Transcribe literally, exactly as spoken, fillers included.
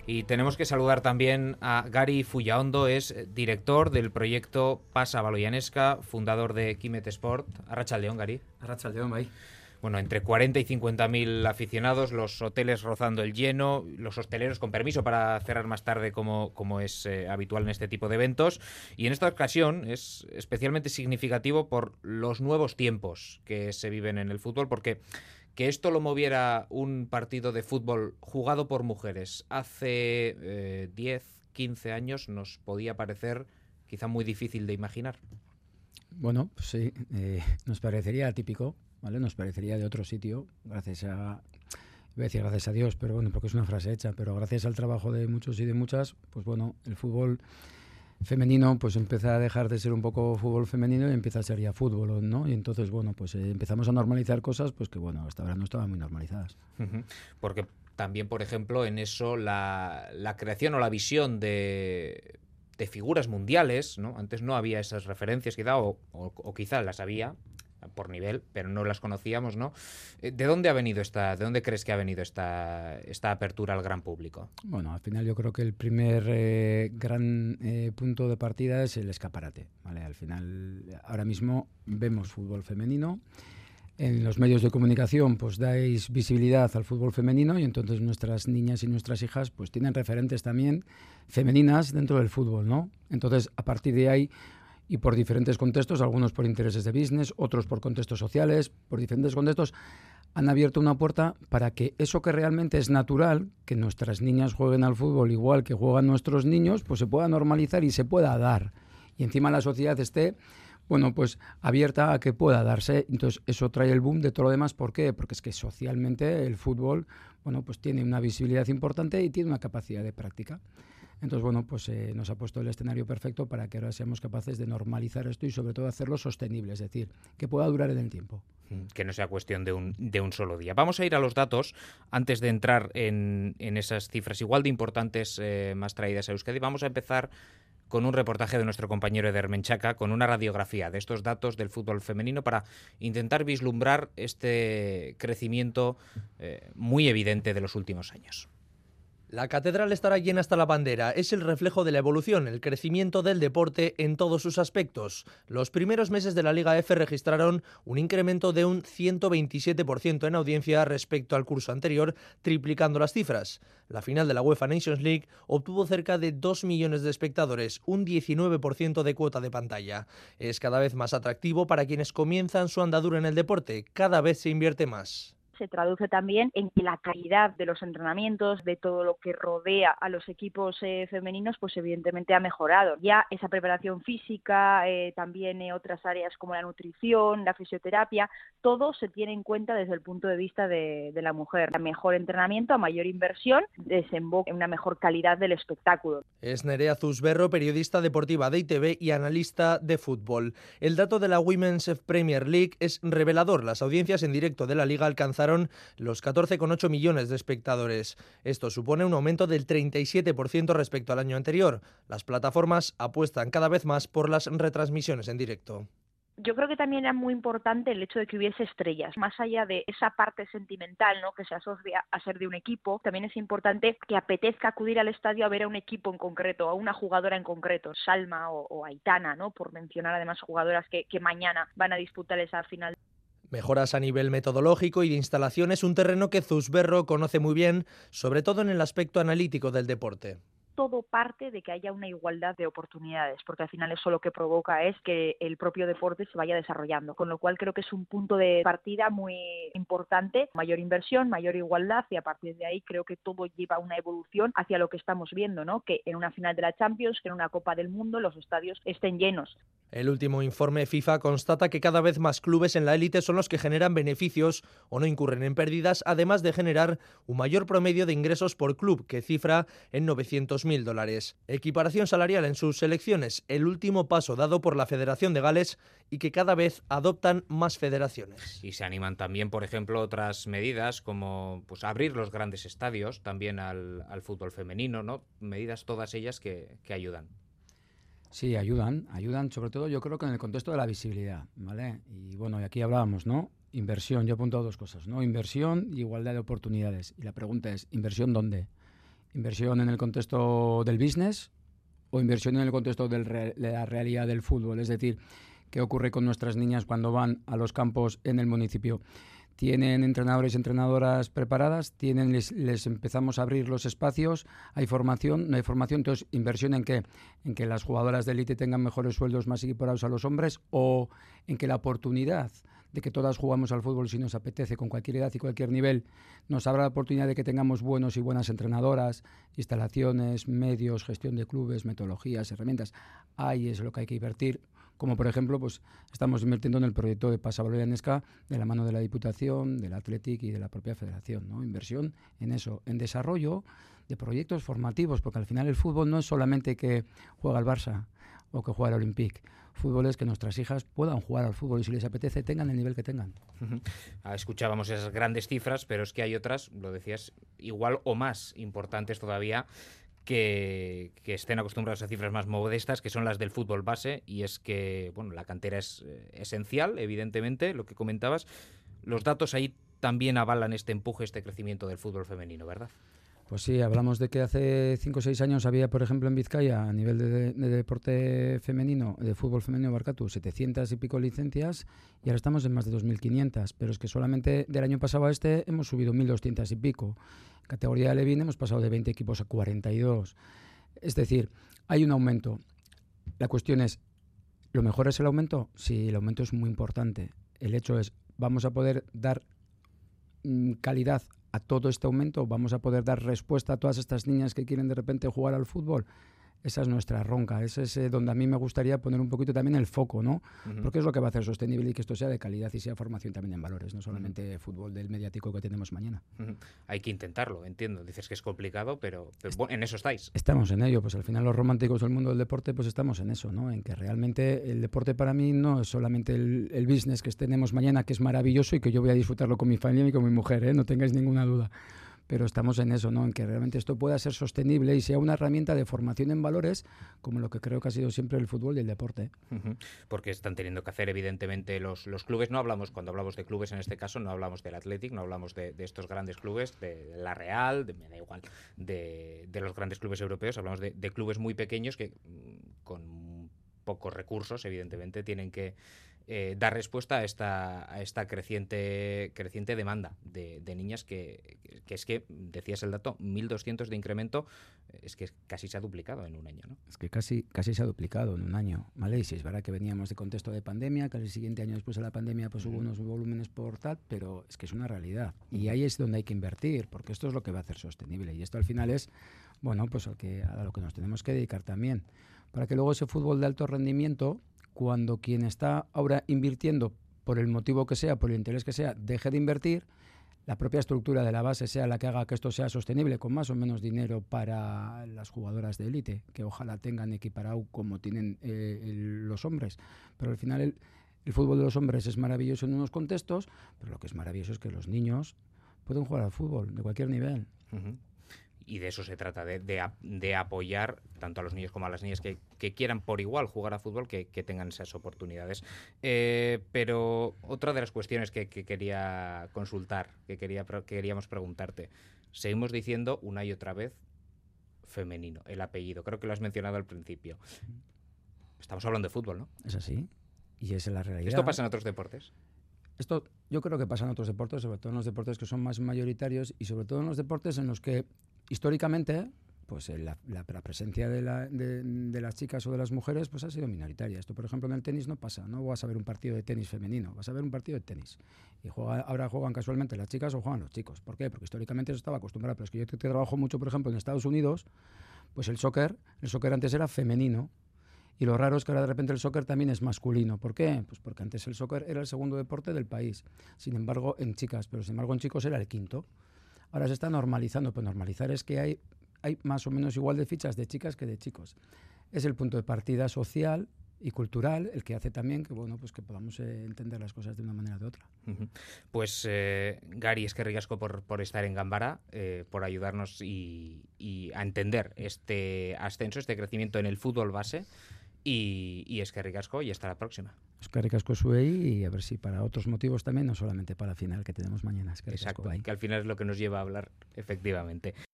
Y tenemos que saludar también a Gary Fullaondo, es director del proyecto Pasa Baloianesca, fundador de Quimet Sport. Arratsaldeon, Gary. Arratsaldeon, bai. Bueno, entre cuarenta y cincuenta mil aficionados, los hoteles rozando el lleno, los hosteleros con permiso para cerrar más tarde como, como es eh, habitual en este tipo de eventos. Y en esta ocasión es especialmente significativo por los nuevos tiempos que se viven en el fútbol, porque que esto lo moviera un partido de fútbol jugado por mujeres hace eh, diez, quince años nos podía parecer quizá muy difícil de imaginar. Bueno, pues sí, eh, nos parecería atípico, ¿vale? Nos parecería de otro sitio, gracias a, voy a decir gracias a Dios, pero bueno, porque es una frase hecha, pero gracias al trabajo de muchos y de muchas, pues bueno, el fútbol femenino pues empieza a dejar de ser un poco fútbol femenino y empieza a ser ya fútbol, ¿no? Y entonces, bueno, pues eh, empezamos a normalizar cosas pues que, bueno, hasta ahora no estaban muy normalizadas. Uh-huh. Porque también, por ejemplo, en eso la, la creación o la visión de... de figuras mundiales, ¿no? Antes no había esas referencias, quizá, o, o, o quizá las había por nivel, pero no las conocíamos, ¿no? ¿De dónde ha venido esta, de dónde crees que ha venido esta, esta apertura al gran público? Bueno, al final yo creo que el primer eh, gran eh, punto de partida es el escaparate, ¿vale? Al final, ahora mismo vemos fútbol femenino. En los medios de comunicación pues dais visibilidad al fútbol femenino y entonces nuestras niñas y nuestras hijas pues tienen referentes también femeninas dentro del fútbol, ¿no? Entonces, a partir de ahí y por diferentes contextos, algunos por intereses de business, otros por contextos sociales, por diferentes contextos, han abierto una puerta para que eso que realmente es natural, que nuestras niñas jueguen al fútbol igual que juegan nuestros niños, pues se pueda normalizar y se pueda dar. Y encima la sociedad esté bueno, pues abierta a que pueda darse. Entonces eso trae el boom de todo lo demás. ¿Por qué? Porque es que socialmente el fútbol, bueno, pues tiene una visibilidad importante y tiene una capacidad de práctica. Entonces, bueno, pues eh, nos ha puesto el escenario perfecto para que ahora seamos capaces de normalizar esto y sobre todo hacerlo sostenible, es decir, que pueda durar en el tiempo. Que no sea cuestión de un, de un solo día. Vamos a ir a los datos antes de entrar en, en esas cifras igual de importantes eh, más traídas a Euskadi. Vamos a empezar con un reportaje de nuestro compañero Eder Menchaca, con una radiografía de estos datos del fútbol femenino para intentar vislumbrar este crecimiento eh, muy evidente de los últimos años. La catedral estará llena hasta la bandera. Es el reflejo de la evolución, el crecimiento del deporte en todos sus aspectos. Los primeros meses de la Liga F registraron un incremento de un ciento veintisiete por ciento en audiencia respecto al curso anterior, triplicando las cifras. La final de la UEFA Nations League obtuvo cerca de dos millones de espectadores, un diecinueve por ciento de cuota de pantalla. Es cada vez más atractivo para quienes comienzan su andadura en el deporte. Cada vez se invierte más. Se traduce también en que la calidad de los entrenamientos, de todo lo que rodea a los equipos eh, femeninos, pues evidentemente ha mejorado. Ya esa preparación física, eh, también eh, otras áreas como la nutrición, la fisioterapia, todo se tiene en cuenta desde el punto de vista de, de la mujer. A mejor entrenamiento, a mayor inversión, desemboca en una mejor calidad del espectáculo. Es Nerea Zusberro, periodista deportiva de I T V y analista de fútbol. El dato de la Women's Premier League es revelador. Las audiencias en directo de la liga alcanzaron los catorce coma ocho millones de espectadores. Esto supone un aumento del treinta y siete por ciento respecto al año anterior. Las plataformas apuestan cada vez más por las retransmisiones en directo. Yo creo que también era muy importante el hecho de que hubiese estrellas, más allá de esa parte sentimental, ¿no?, que se asocia a ser de un equipo. También es importante que apetezca acudir al estadio a ver a un equipo en concreto, a una jugadora en concreto, Salma o, o Aitana, ¿no?, por mencionar además jugadoras que, que mañana van a disputar esa final. Mejoras a nivel metodológico y de instalaciones, un terreno que Zusberro conoce muy bien, sobre todo en el aspecto analítico del deporte. Todo parte de que haya una igualdad de oportunidades, porque al final eso lo que provoca es que el propio deporte se vaya desarrollando, con lo cual creo que es un punto de partida muy importante, mayor inversión, mayor igualdad, y a partir de ahí creo que todo lleva una evolución hacia lo que estamos viendo, ¿no?, que en una final de la Champions, que en una Copa del Mundo los estadios estén llenos. El último informe FIFA constata que cada vez más clubes en la élite son los que generan beneficios o no incurren en pérdidas, además de generar un mayor promedio de ingresos por club, que cifra en novecientos mil dólares. Equiparación salarial en sus selecciones, el último paso dado por la Federación de Gales y que cada vez adoptan más federaciones. Y se animan también, por ejemplo, otras medidas como pues abrir los grandes estadios también al, al fútbol femenino, ¿no? Medidas todas ellas que, que ayudan. Sí, ayudan, ayudan sobre todo yo creo que en el contexto de la visibilidad, ¿vale? Y bueno, y aquí hablábamos, ¿no? Inversión, yo he apuntado dos cosas, ¿no? Inversión y igualdad de oportunidades. Y la pregunta es, ¿inversión dónde? Inversión en el contexto del business o inversión en el contexto del re- de la realidad del fútbol. Es decir, ¿qué ocurre con nuestras niñas cuando van a los campos en el municipio? ¿Tienen entrenadores y entrenadoras preparadas? ¿Tienen, les, les empezamos a abrir los espacios? ¿Hay formación? ¿No hay formación? Entonces, ¿inversión en qué? ¿En que las jugadoras de élite tengan mejores sueldos más equiparados a los hombres? ¿O en que la oportunidad de que todas jugamos al fútbol si nos apetece, con cualquier edad y cualquier nivel, nos abra la oportunidad de que tengamos buenos y buenas entrenadoras, instalaciones, medios, gestión de clubes, metodologías, herramientas? Ahí es lo que hay que invertir. Como por ejemplo, pues estamos invirtiendo en el proyecto de Pasavalor Enesca de la mano de la Diputación, del Athletic y de la propia Federación, ¿no? Inversión en eso, en desarrollo de proyectos formativos, porque al final el fútbol no es solamente que juega el Barça o que juega el Olympique. Fútbol es que nuestras hijas puedan jugar al fútbol y si les apetece tengan el nivel que tengan. Uh-huh. Escuchábamos esas grandes cifras, pero es que hay otras, lo decías, igual o más importantes todavía, Que, que estén acostumbrados a cifras más modestas, que son las del fútbol base, y es que bueno, la cantera es eh, esencial, evidentemente, lo que comentabas. Los datos ahí también avalan este empuje, este crecimiento del fútbol femenino, ¿verdad? Pues sí, hablamos de que hace cinco o seis años había, por ejemplo, en Vizcaya, a nivel de, de, de deporte femenino, de fútbol femenino, Barkatu, setecientas y pico licencias, y ahora estamos en más de dos mil quinientas, pero es que solamente del año pasado a este hemos subido mil doscientas y pico. En categoría de Levin hemos pasado de veinte equipos a cuarenta y dos. Es decir, hay un aumento. La cuestión es, ¿lo mejor es el aumento? Sí, el aumento es muy importante. El hecho es, ¿vamos a poder dar mmm, calidad a todo este aumento? ¿Vamos a poder dar respuesta a todas estas niñas que quieren de repente jugar al fútbol? Esa es nuestra ronca, ese es eh, donde a mí me gustaría poner un poquito también el foco, ¿no? Uh-huh. Porque es lo que va a hacer sostenible y que esto sea de calidad y sea formación también en valores, no solamente uh-huh. fútbol del mediático que tenemos mañana. Uh-huh. Hay que intentarlo, entiendo. Dices que es complicado, pero, pero bueno, en eso estáis. Estamos en ello, pues al final los románticos del mundo del deporte, pues estamos en eso, ¿no? En que realmente el deporte para mí no es solamente el, el business que tenemos mañana, que es maravilloso y que yo voy a disfrutarlo con mi familia y con mi mujer, ¿eh? No tengáis ninguna duda. Pero estamos en eso, ¿no? En que realmente esto pueda ser sostenible y sea una herramienta de formación en valores, como lo que creo que ha sido siempre el fútbol y el deporte. Uh-huh. Porque están teniendo que hacer, evidentemente, los, los clubes. No hablamos, cuando hablamos de clubes en este caso, no hablamos del Athletic, no hablamos de, de estos grandes clubes, de la Real, de, me da igual, de, de los grandes clubes europeos. Hablamos de, de clubes muy pequeños que, con pocos recursos, evidentemente, tienen que Eh, dar respuesta a esta, a esta creciente, creciente demanda de, de niñas que, que es que, decías el dato, mil doscientos de incremento, es que casi se ha duplicado en un año, ¿no? Es que casi, casi se ha duplicado en un año, ¿vale? Y sí, es verdad que veníamos de contexto de pandemia, que el siguiente año después de la pandemia pues uh-huh. hubo unos volúmenes por tal, pero es que es una realidad. Y ahí es donde hay que invertir, porque esto es lo que va a hacer sostenible. Y esto al final es, bueno, pues al que, a lo que nos tenemos que dedicar también. Para que luego ese fútbol de alto rendimiento, cuando quien está ahora invirtiendo, por el motivo que sea, por el interés que sea, deje de invertir, la propia estructura de la base sea la que haga que esto sea sostenible, con más o menos dinero para las jugadoras de élite, que ojalá tengan equiparado como tienen eh, el, los hombres. Pero al final el, el fútbol de los hombres es maravilloso en unos contextos, pero lo que es maravilloso es que los niños pueden jugar al fútbol de cualquier nivel. Uh-huh. Y de eso se trata, de, de, de apoyar tanto a los niños como a las niñas que, que quieran por igual jugar a fútbol, que, que tengan esas oportunidades. Eh, pero otra de las cuestiones que, que quería consultar, que, quería, que queríamos preguntarte, seguimos diciendo una y otra vez femenino, el apellido, creo que lo has mencionado al principio. Estamos hablando de fútbol, ¿no? Es así, y esa es la realidad. ¿Esto pasa en otros deportes? Esto yo creo que pasa en otros deportes, sobre todo en los deportes que son más mayoritarios y sobre todo en los deportes en los que históricamente pues la, la, la presencia de, la, de, de las chicas o de las mujeres pues ha sido minoritaria. Esto, por ejemplo, en el tenis no pasa. No vas a ver un partido de tenis femenino, vas a ver un partido de tenis. Y juega, ahora juegan casualmente las chicas o juegan los chicos. ¿Por qué? Porque históricamente eso estaba acostumbrado. Pero es que yo te, te trabajo mucho, por ejemplo, en Estados Unidos, pues el soccer, el soccer antes era femenino. Y lo raro es que ahora de repente el soccer también es masculino. ¿Por qué? Pues porque antes el soccer era el segundo deporte del país. Sin embargo, en chicas, pero sin embargo en chicos era el quinto. Ahora se está normalizando. Pues normalizar es que hay, hay más o menos igual de fichas de chicas que de chicos. Es el punto de partida social y cultural el que hace también que bueno pues que podamos eh, entender las cosas de una manera o de otra. Uh-huh. Pues eh, Gari, es que ricasco por, por estar en Ganbara, eh, por ayudarnos y, y a entender este ascenso, este crecimiento en el fútbol base. Y, y es que ricasco y hasta la próxima. Es que ricasco suei y a ver si para otros motivos también, no solamente para la final que tenemos mañana. Es que Exacto, ahí. Que al final es lo que nos lleva a hablar efectivamente.